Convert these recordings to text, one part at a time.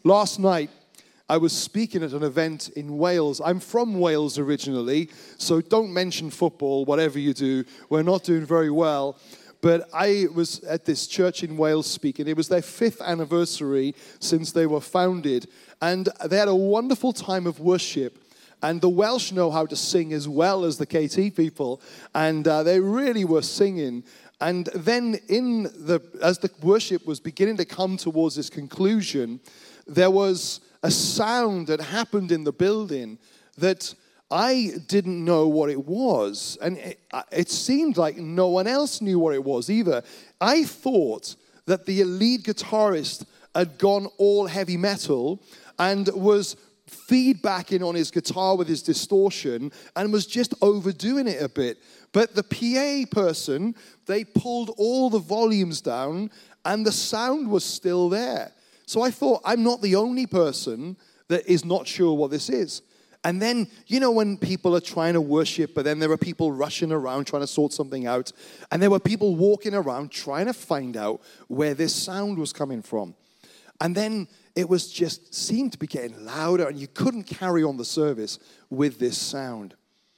Last night, I was speaking at an event in Wales. I'm from Wales originally, so don't mention football, whatever you do. We're not doing very well. But I was at this church in Wales speaking. It was their 5th anniversary since they were founded. And they had a wonderful time of worship. And the Welsh know how to sing as well as the KT people. And they really were singing. And then as the worship was beginning to come towards this conclusion, there was a sound that happened in the building that I didn't know what it was. And it seemed like no one else knew what it was either. I thought that the lead guitarist had gone all heavy metal and was feedbacking on his guitar with his distortion and was just overdoing it a bit. But the PA person, they pulled all the volumes down and the sound was still there. So I thought, I'm not the only person that is not sure what this is. And then, you know, when people are trying to worship, but then there are people rushing around trying to sort something out. And there were people walking around trying to find out where this sound was coming from. And then it was just seemed to be getting louder, and you couldn't carry on the service with this sound.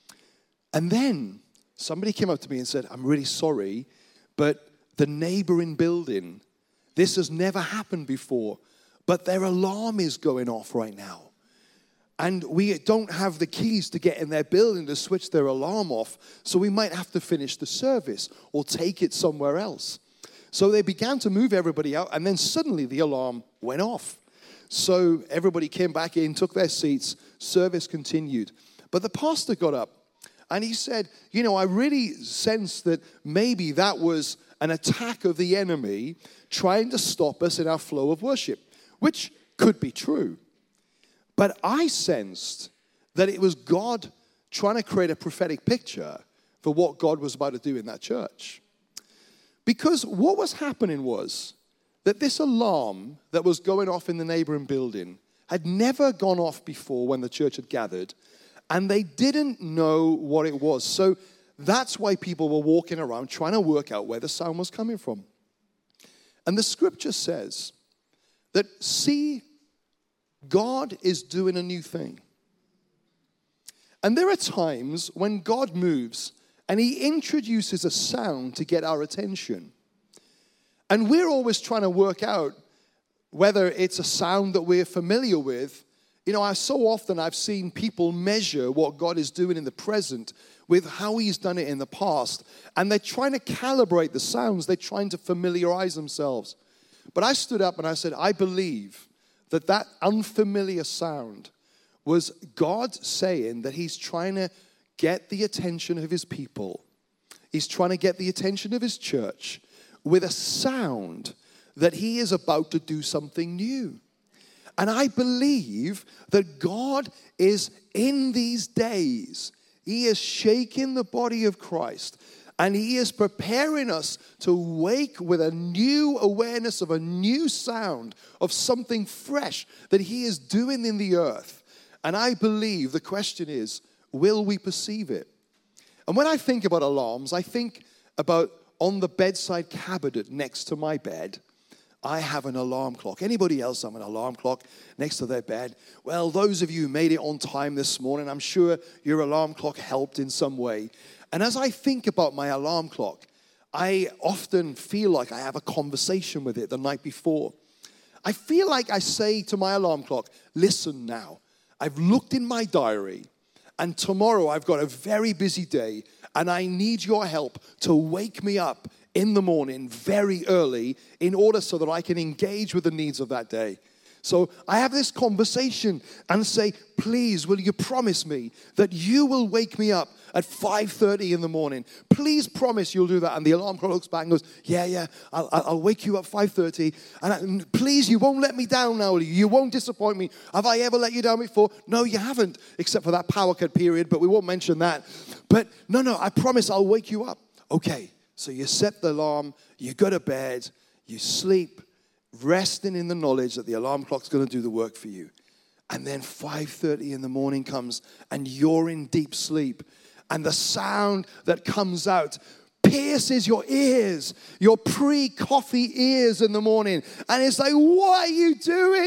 And then somebody came up to me and said, I'm really sorry, but the neighboring building, this has never happened before, but their alarm is going off right now. And we don't have the keys to get in their building to switch their alarm off, so we might have to finish the service or take it somewhere else. So they began to move everybody out, and then suddenly the alarm went off. So everybody came back in, took their seats, service continued. But the pastor got up, and he said, you know, I really sense that maybe that was an attack of the enemy trying to stop us in our flow of worship, which could be true. But I sensed that it was God trying to create a prophetic picture for what God was about to do in that church. Because what was happening was that this alarm that was going off in the neighboring building had never gone off before when the church had gathered, and they didn't know what it was. So that's why people were walking around trying to work out where the sound was coming from. And the scripture says that, see, God is doing a new thing. And there are times when God moves and he introduces a sound to get our attention. And we're always trying to work out whether it's a sound that we're familiar with. You know, so often I've seen people measure what God is doing in the present with how he's done it in the past. And they're trying to calibrate the sounds. They're trying to familiarize themselves. But I stood up and I said, I believe that unfamiliar sound was God saying that he's trying to get the attention of his people. He's trying to get the attention of his church with a sound that he is about to do something new. And I believe that God is in these days. He is shaking the body of Christ. And he is preparing us to wake with a new awareness of a new sound, of something fresh that he is doing in the earth. And I believe the question is, will we perceive it? And when I think about alarms, I think about on the bedside cabinet next to my bed, I have an alarm clock. Anybody else have an alarm clock next to their bed? Well, those of you who made it on time this morning, I'm sure your alarm clock helped in some way. And as I think about my alarm clock, I often feel like I have a conversation with it the night before. I feel like I say to my alarm clock, listen now, I've looked in my diary, and tomorrow I've got a very busy day, and I need your help to wake me up in the morning very early in order so that I can engage with the needs of that day. So I have this conversation and say, please, will you promise me that you will wake me up at 5:30 in the morning? Please promise you'll do that. And the alarm clock looks back and goes, yeah, I'll wake you up 5:30. And please, you won't let me down now. You won't disappoint me. Have I ever let you down before? No, you haven't, except for that power cut period, but we won't mention that. But no, I promise I'll wake you up. Okay, so you set the alarm, you go to bed, you sleep, resting in the knowledge that the alarm clock's going to do the work for you. And then 5:30 in the morning comes and you're in deep sleep. And the sound that comes out pierces your ears, your pre-coffee ears in the morning. And it's like, what are you doing?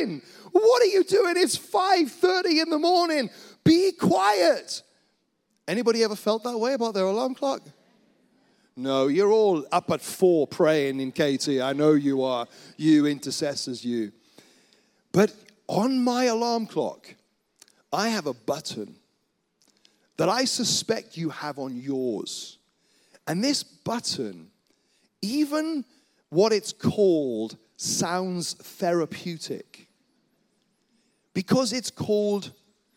What are you doing? It's 5:30 in the morning. Be quiet. Anybody ever felt that way about their alarm clock? No, you're all up at 4 praying in KT. I know you are. You intercessors, you. But on my alarm clock, I have a button that I suspect you have on yours. And this button, even what it's called, sounds therapeutic. Because it's called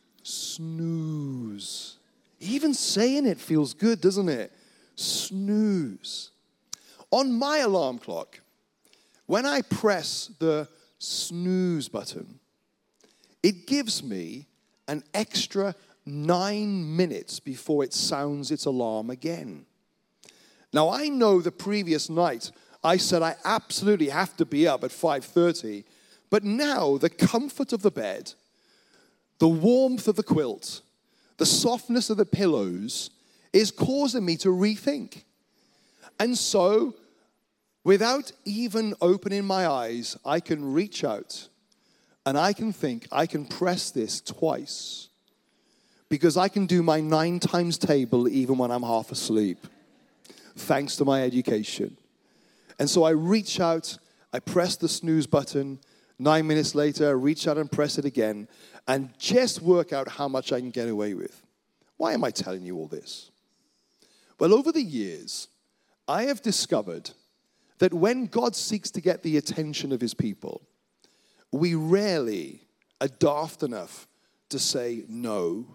snooze. Even saying it feels good, doesn't it? Snooze. On my alarm clock, when I press the snooze button, it gives me an extra 9 minutes before it sounds its alarm again. Now, I know the previous night I said I absolutely have to be up at 5:30, but now the comfort of the bed, the warmth of the quilt, the softness of the pillows is causing me to rethink. And so, without even opening my eyes, I can reach out and I can think, I can press this twice because I can do my 9 times table even when I'm half asleep, thanks to my education. And so I reach out, I press the snooze button. 9 minutes later, I reach out and press it again and just work out how much I can get away with. Why am I telling you all this? Well, over the years, I have discovered that when God seeks to get the attention of his people, we rarely are daft enough to say no,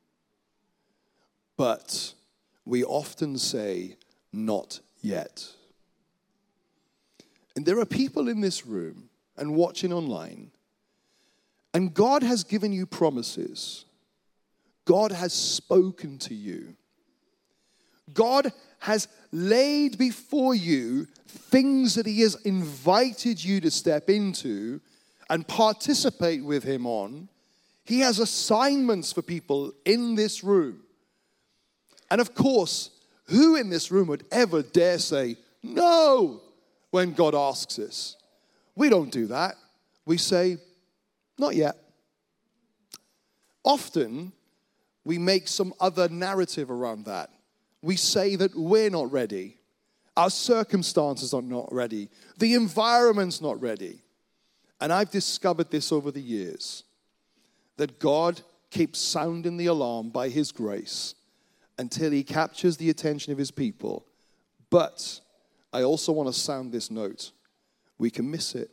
but we often say not yet. And there are people in this room and watching online, and God has given you promises. God has spoken to you. God has laid before you things that he has invited you to step into and participate with him on. He has assignments for people in this room. And of course, who in this room would ever dare say no when God asks us? We don't do that. We say, not yet. Often, we make some other narrative around that. We say that we're not ready. Our circumstances are not ready. The environment's not ready. And I've discovered this over the years, that God keeps sounding the alarm by his grace until he captures the attention of his people. But I also want to sound this note. We can miss it.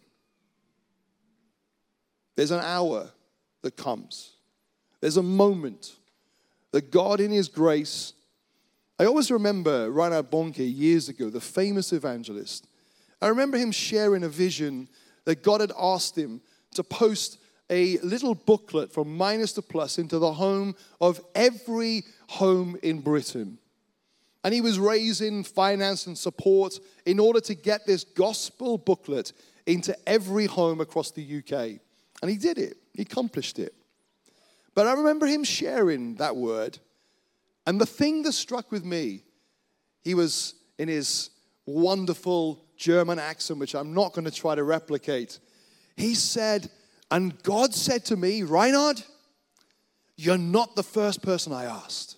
There's an hour that comes. There's a moment that God in his grace. I always remember Reinhard Bonnke years ago, the famous evangelist. I remember him sharing a vision that God had asked him to post a little booklet from minus to plus into the home of every home in Britain. And he was raising finance and support in order to get this gospel booklet into every home across the UK. And he did it. He accomplished it. But I remember him sharing that word. And the thing that struck with me, he was in his wonderful German accent, which I'm not going to try to replicate. He said, and God said to me, Reinhard, you're not the first person I asked.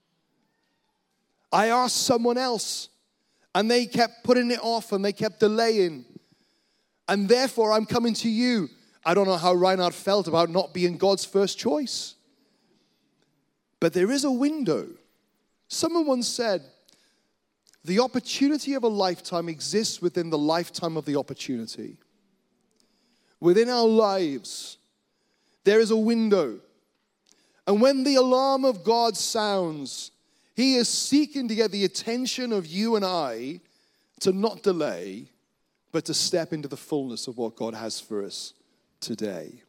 I asked someone else, and they kept putting it off, and they kept delaying. And therefore, I'm coming to you. I don't know how Reinhard felt about not being God's first choice. But there is a window. Someone once said, the opportunity of a lifetime exists within the lifetime of the opportunity. Within our lives, there is a window. And when the alarm of God sounds, he is seeking to get the attention of you and I to not delay, but to step into the fullness of what God has for us today.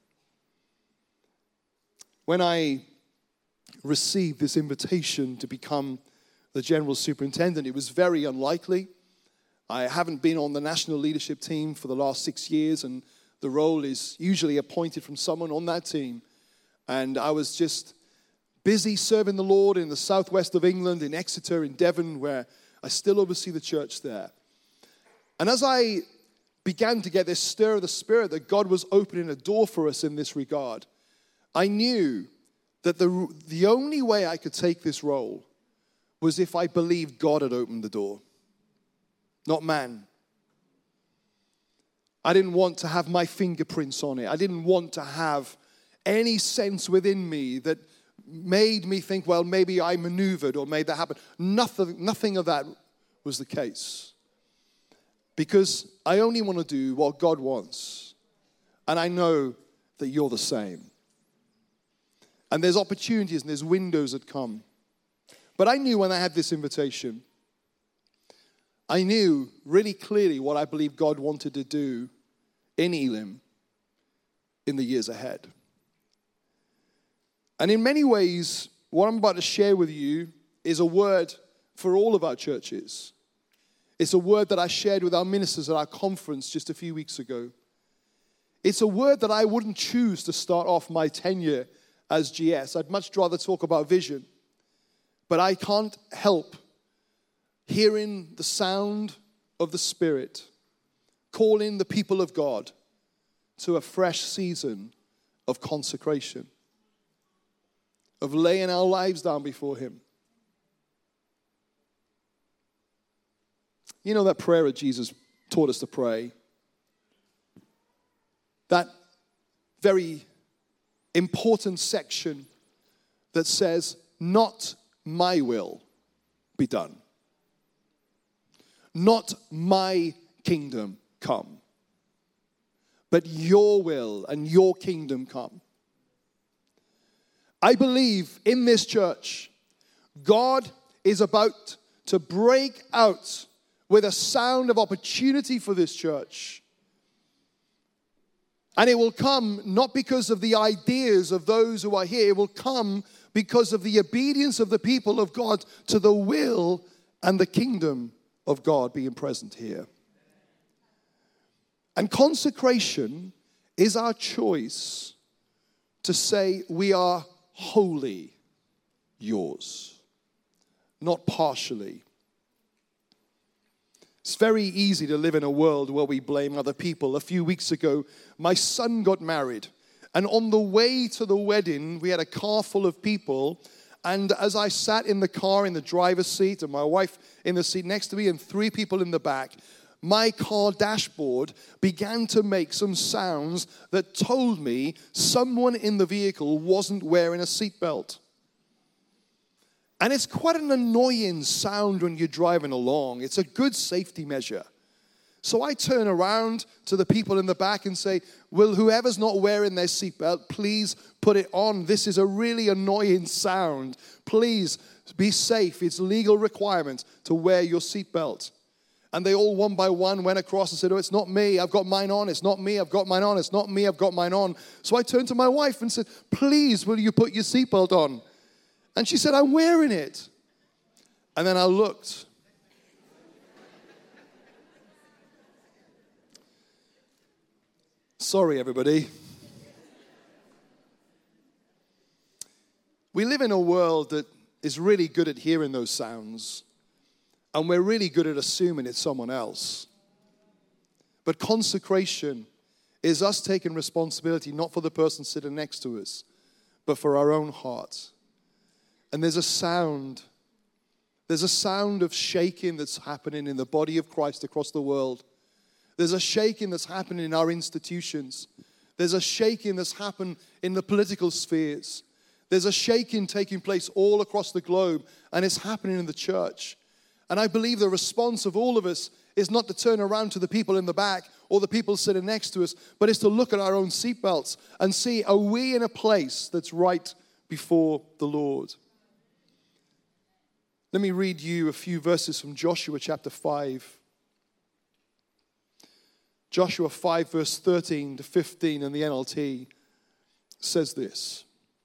When I received this invitation to become the general superintendent, it was very unlikely. I haven't been on the national leadership team for the last 6 years, and the role is usually appointed from someone on that team. And I was just busy serving the Lord in the southwest of England, in Exeter, in Devon, where I still oversee the church there. And as I began to get this stir of the Spirit that God was opening a door for us in this regard, I knew that the only way I could take this role was if I believed God had opened the door, not man. I didn't want to have my fingerprints on it. I didn't want to have any sense within me that made me think, well, maybe I maneuvered or made that happen. Nothing of that was the case. Because I only want to do what God wants. And I know that you're the same. And there's opportunities and there's windows that come. But I knew when I had this invitation, I knew really clearly what I believe God wanted to do in Elim in the years ahead. And in many ways, what I'm about to share with you is a word for all of our churches. It's a word that I shared with our ministers at our conference just a few weeks ago. It's a word that I wouldn't choose to start off my tenure as GS. I'd much rather talk about vision. But I can't help hearing the sound of the Spirit calling the people of God to a fresh season of consecration, of laying our lives down before Him. You know that prayer that Jesus taught us to pray? That very important section that says, not my will be done. Not my kingdom come. But your will and your kingdom come. I believe in this church, God is about to break out with a sound of opportunity for this church. And it will come not because of the ideas of those who are here. It will come because of the obedience of the people of God to the will and the kingdom of God being present here. And consecration is our choice to say we are wholly yours, not partially. It's very easy to live in a world where we blame other people. A few weeks ago, my son got married. And on the way to the wedding, we had a car full of people. And as I sat in the car in the driver's seat and my wife in the seat next to me and 3 people in the back, my car dashboard began to make some sounds that told me someone in the vehicle wasn't wearing a seatbelt. And it's quite an annoying sound when you're driving along. It's a good safety measure. So I turn around to the people in the back and say, well, whoever's not wearing their seatbelt, please put it on. This is a really annoying sound. Please be safe. It's a legal requirement to wear your seatbelt. And they all one by one went across and said, oh, it's not me. I've got mine on. It's not me. I've got mine on. It's not me. I've got mine on. So I turned to my wife and said, please, will you put your seatbelt on? And she said, I'm wearing it. And then I looked. Sorry, everybody. We live in a world that is really good at hearing those sounds. And we're really good at assuming it's someone else. But consecration is us taking responsibility not for the person sitting next to us, but for our own heart. And there's a sound of shaking that's happening in the body of Christ across the world. There's a shaking that's happening in our institutions. There's a shaking that's happened in the political spheres. There's a shaking taking place all across the globe, and it's happening in the church. And I believe the response of all of us is not to turn around to the people in the back or the people sitting next to us, but it's to look at our own seatbelts and see, are we in a place that's right before the Lord? Let me read you a few verses from Joshua chapter 5. Joshua 5 verse 13 to 15 in the NLT says this.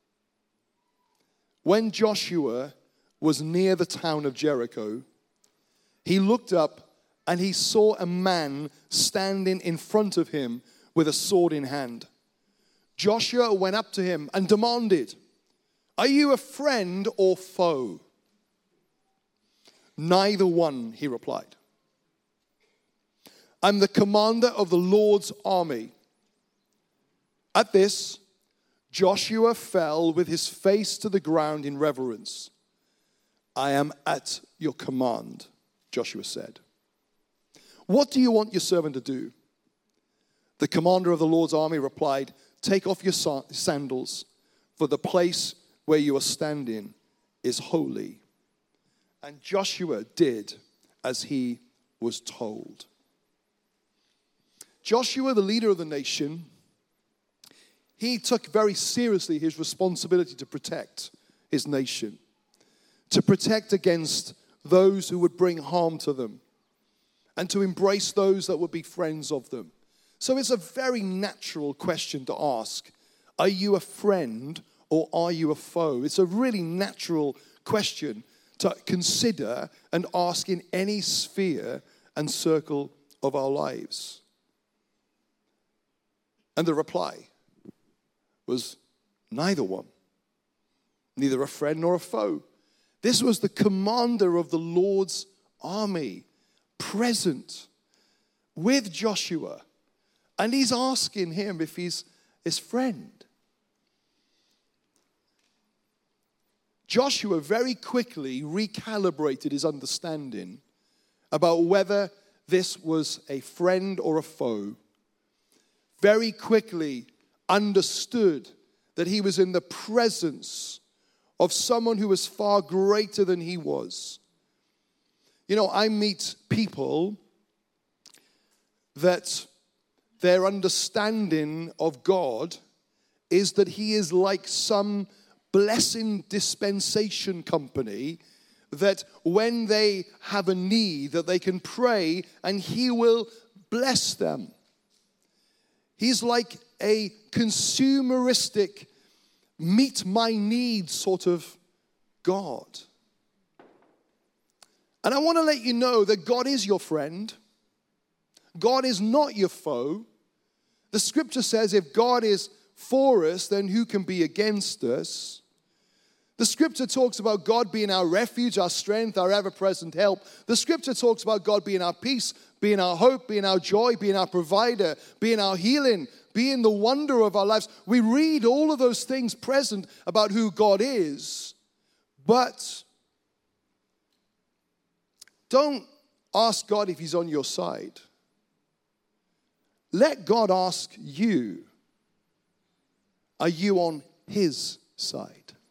When Joshua was near the town of Jericho, he looked up and he saw a man standing in front of him with a sword in hand. Joshua went up to him and demanded, are you a friend or foe? Neither one, he replied. I'm the commander of the Lord's army." At this, Joshua fell with his face to the ground in reverence. "I am at your command," Joshua said. "What do you want your servant to do?" The commander of the Lord's army replied, "Take off your sandals, for the place where you are standing is holy." And Joshua did as he was told. Joshua, the leader of the nation, he took very seriously his responsibility to protect his nation, to protect against those who would bring harm to them, and to embrace those that would be friends of them. So it's a very natural question to ask. Are you a friend or are you a foe? It's a really natural question to consider and ask in any sphere and circle of our lives. And the reply was neither one. Neither a friend nor a foe. This was the commander of the Lord's army, present with Joshua. And he's asking him if he's his friend. Joshua very quickly recalibrated his understanding about whether this was a friend or a foe. Very quickly understood that he was in the presence of someone who was far greater than he was. You know, I meet people that their understanding of God is that he is like some blessing dispensation company that when they have a need that they can pray and he will bless them. He's like a consumeristic, meet my needs sort of God. And I want to let you know that God is your friend. God is not your foe. The scripture says if God is for us, then who can be against us? The scripture talks about God being our refuge, our strength, our ever-present help. The scripture talks about God being our peace, being our hope, being our joy, being our provider, being our healing, being the wonder of our lives. We read all of those things present about who God is. But don't ask God if he's on your side. Let God ask you, are you on his side?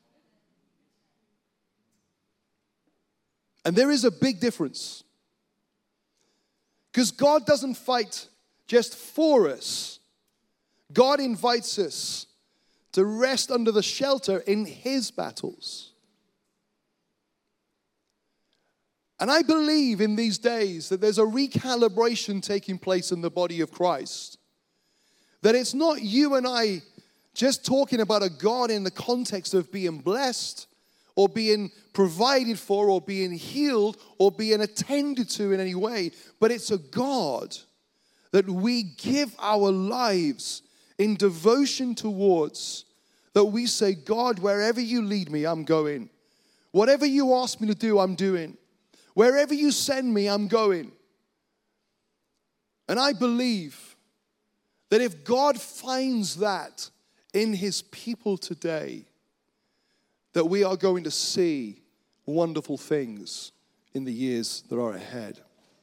And there is a big difference. Because God doesn't fight just for us. God invites us to rest under the shelter in his battles. And I believe in these days that there's a recalibration taking place in the body of Christ. That it's not you and I just talking about a God in the context of being blessed or being provided for or being healed or being attended to in any way. But it's a God that we give our lives in devotion towards. That we say, God, wherever you lead me, I'm going. Whatever you ask me to do, I'm doing. Wherever you send me, I'm going. And I believe that if God finds that in his people today, that we are going to see wonderful things in the years that are ahead.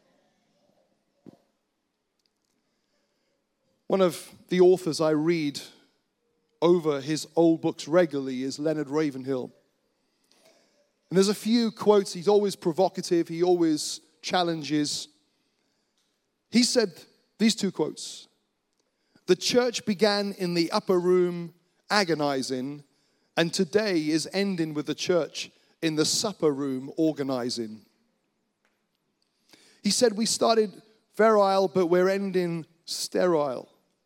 One of the authors I read over his old books regularly is Leonard Ravenhill. And there's a few quotes. He's always provocative. He always challenges. He said these two quotes. The church began in the upper room agonizing, and today is ending with the church in the supper room organizing. He said we started virile, but we're ending sterile.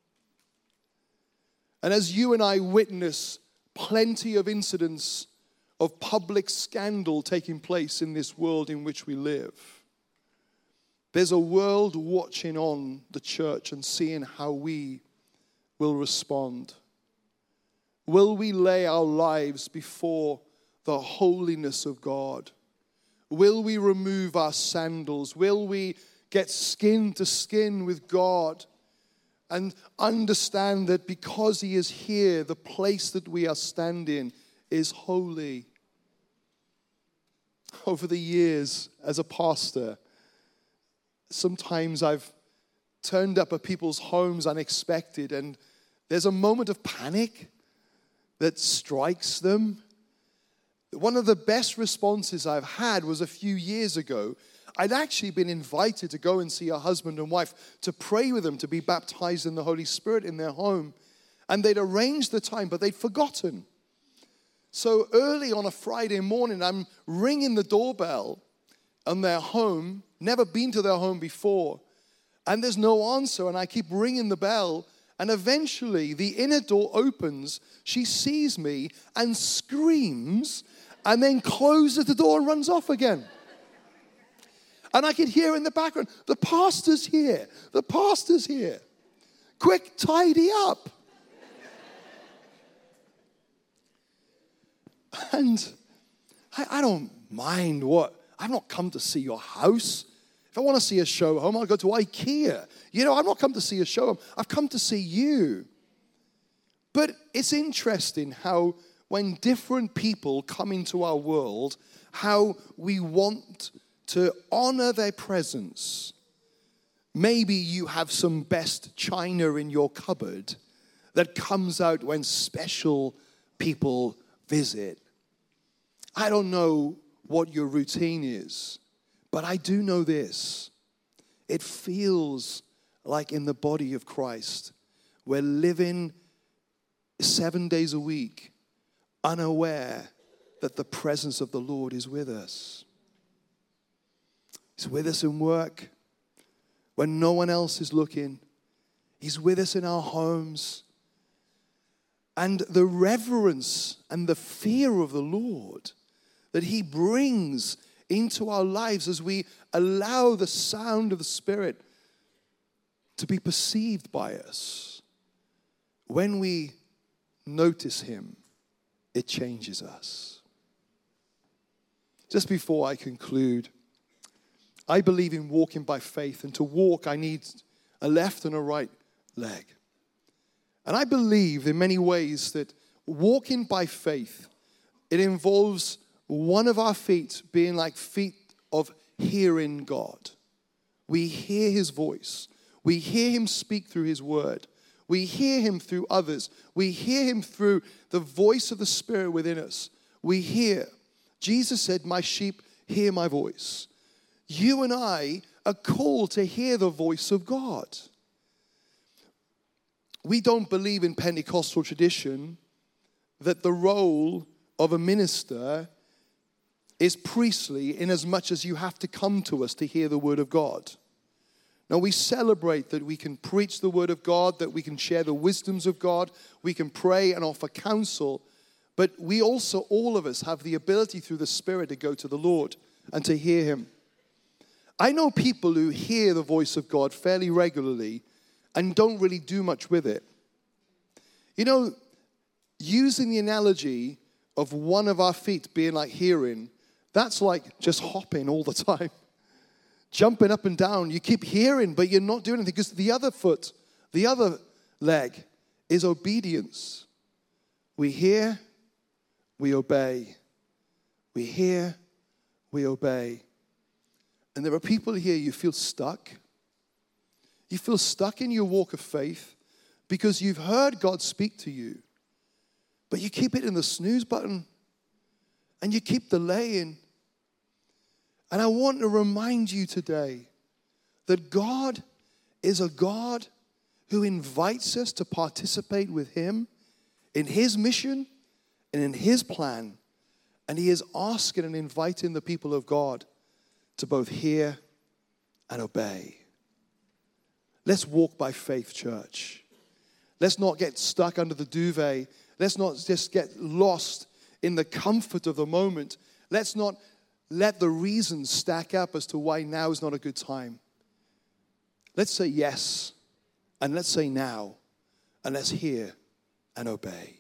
And as you and I witness plenty of incidents of public scandal taking place in this world in which we live, there's a world watching on the church and seeing how we will respond. Will we lay our lives before the holiness of God? Will we remove our sandals? Will we get skin to skin with God and understand that because He is here, the place that we are standing is holy. Over the years as a pastor, sometimes I've turned up at people's homes unexpected, and there's a moment of panic that strikes them. One of the best responses I've had was a few years ago. I'd actually been invited to go and see a husband and wife to pray with them, to be baptized in the Holy Spirit in their home. And they'd arranged the time, but they'd forgotten. So early on a Friday morning, I'm ringing the doorbell on their home, never been to their home before, and there's no answer, and I keep ringing the bell, and eventually the inner door opens, she sees me and screams, and then closes the door and runs off again. And I could hear in the background, the pastor's here, the pastor's here. Quick, tidy up. And I don't mind I've not come to see your house. If I want to see a show home, I'll go to IKEA. I've not come to see a show home. I've come to see you. But it's interesting how when different people come into our world, how we want to honor their presence. Maybe you have some best china in your cupboard that comes out when special people visit. I don't know what your routine is, but I do know this. It feels like in the body of Christ, we're living 7 days a week, unaware that the presence of the Lord is with us. He's with us in work when no one else is looking. He's with us in our homes. And the reverence and the fear of the Lord that He brings into our lives as we allow the sound of the Spirit to be perceived by us. When we notice Him, it changes us. Just before I conclude, I believe in walking by faith, and to walk I need a left and a right leg. And I believe in many ways that walking by faith, it involves one of our feet being like feet of hearing God. We hear His voice. We hear Him speak through His word. We hear Him through others. We hear Him through the voice of the Spirit within us. We hear. Jesus said, "My sheep hear my voice." You and I are called to hear the voice of God. We don't believe in Pentecostal tradition that the role of a minister is priestly in as much as you have to come to us to hear the word of God. Now, we celebrate that we can preach the word of God, that we can share the wisdoms of God, we can pray and offer counsel, but we also, all of us, have the ability through the Spirit to go to the Lord and to hear Him. I know people who hear the voice of God fairly regularly and don't really do much with it. Using the analogy of one of our feet being like hearing, that's like just hopping all the time. Jumping up and down. You keep hearing, but you're not doing anything because the other foot, the other leg is obedience. We hear, we obey. We hear, we obey. And there are people here, you feel stuck. You feel stuck in your walk of faith because you've heard God speak to you, but you keep hitting the snooze button and you keep delaying. And I want to remind you today that God is a God who invites us to participate with Him in His mission and in His plan. And He is asking and inviting the people of God to both hear and obey. Let's walk by faith, church. Let's not get stuck under the duvet. Let's not just get lost in the comfort of the moment. Let's not let the reasons stack up as to why now is not a good time. Let's say yes, and let's say now, and let's hear and obey.